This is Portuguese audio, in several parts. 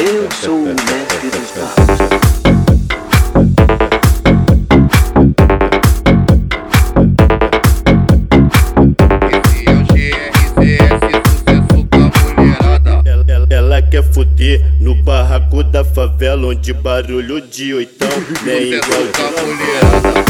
Eu sou o mestre dos magos. Esse é o GRCS, sucesso com a mulherada. Ela quer fuder no barraco da favela, onde barulho de oitão nem igual Sucesso com a mulherada.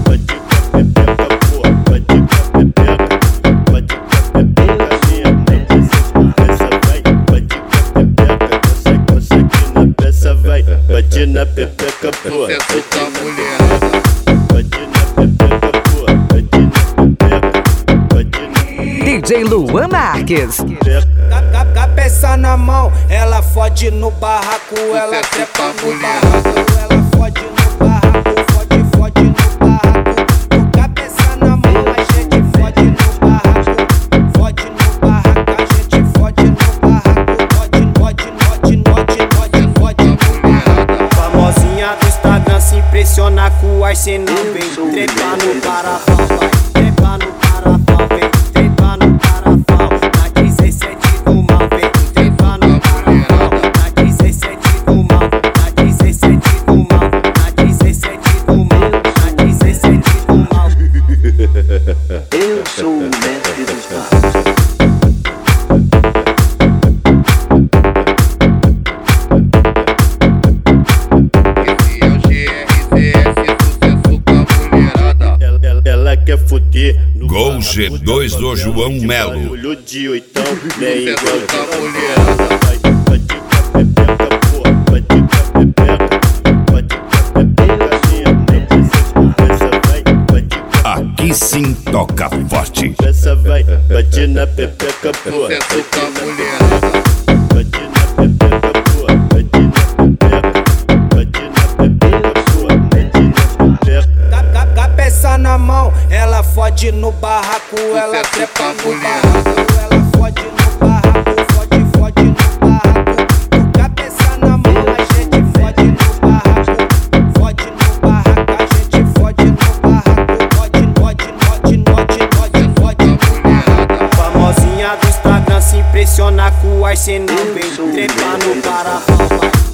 Bate na pepeca, pô. Sucesso com a mulherada. Bate na pepeca, pô. Bate na pepeca. DJ Luan Marques. Cabeça na mão, ela fode no barraco, ela trepa no barraco, ela fode no barraco, fode no barraco. Cabeça na mão, a gente fode no barraco, fode no barraco, a gente fode no barraco, fode no barraco. Famosinha do Instagram se impressiona com o arsenal, vem trepa no parafal, vai trepa no parafal, vem trepa no parafal. Na 17 do mal, vem trepa no parafal. Na 17 do mal, na 17 do mal, na 17 do mal, na 17 do mal. Eu sou o mestre dos magos. Esse é o GRCS, sucesso com a mulherada. Ela quer fuder no Gol barraco G2 da do favela, João onde Melo. barulho de oitão nem igual Sucesso com a mulherada. Bate com a pepeca, pô. Bate com a pepeca. Bate com a pepeca. Bate com a Aqui sim toca forte. peça, vai. Bate na pepeca, pô. Sucesso com a mulherada. Bate na pepeca, pô. Bate na pepeca. Bate na pepeca, pô. Bate na pepeca. Cabeça na mão, ela fode no barraco, ela trepa no barraco, ela fode no barraco, fode no barraco. Cabeça na mão, a gente fode no barraco, fode no barraco, a gente fode no barraco, fode. Famosinha do Instagram se impressiona com o arsenal, vem trepa no parafal, vai